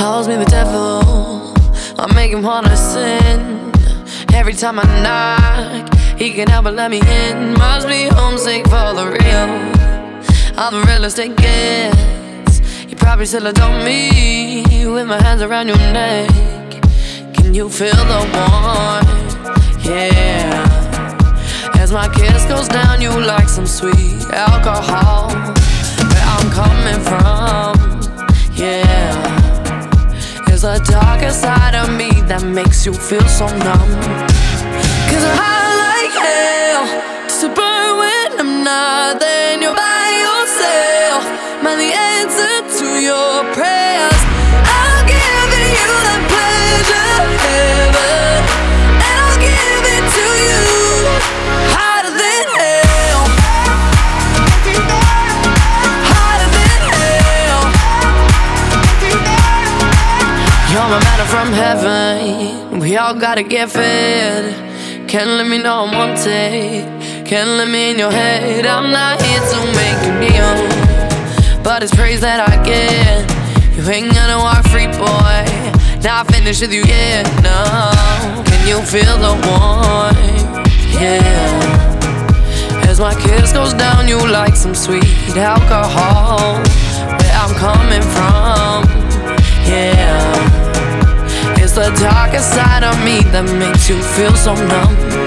calls me the devil, I make him wanna sin. Every time I knock, he can't help but let me in. Must be homesick for the real. I'm the realest it gets. You probably still adore me with my hands around your neck. Can you feel the warmth? Yeah. As my kiss goes down, you like some sweet alcohol. Where I'm coming from, yeah. There's a darker side of me that makes you feel so numb. Cause I like hell, just to burn when I'm not. Then you're by yourself, man, the answer to your prayers. I'll give you that pleasure, heaven, and I'll give it to you hotter than hell, hotter than hell. You're my manna from heaven, we all gotta get fed. Can't let me know I'm wanted, can't let me in your head. I'm not here to make you kneel, but it's praise that I get. You ain't gonna walk free, boy, not finished with you yet, no. Can you feel the warmth? Yeah. As my kiss goes down, you like some sweet alcohol. Where I'm coming from, yeah. It's the darker side of me that makes you feel so numb.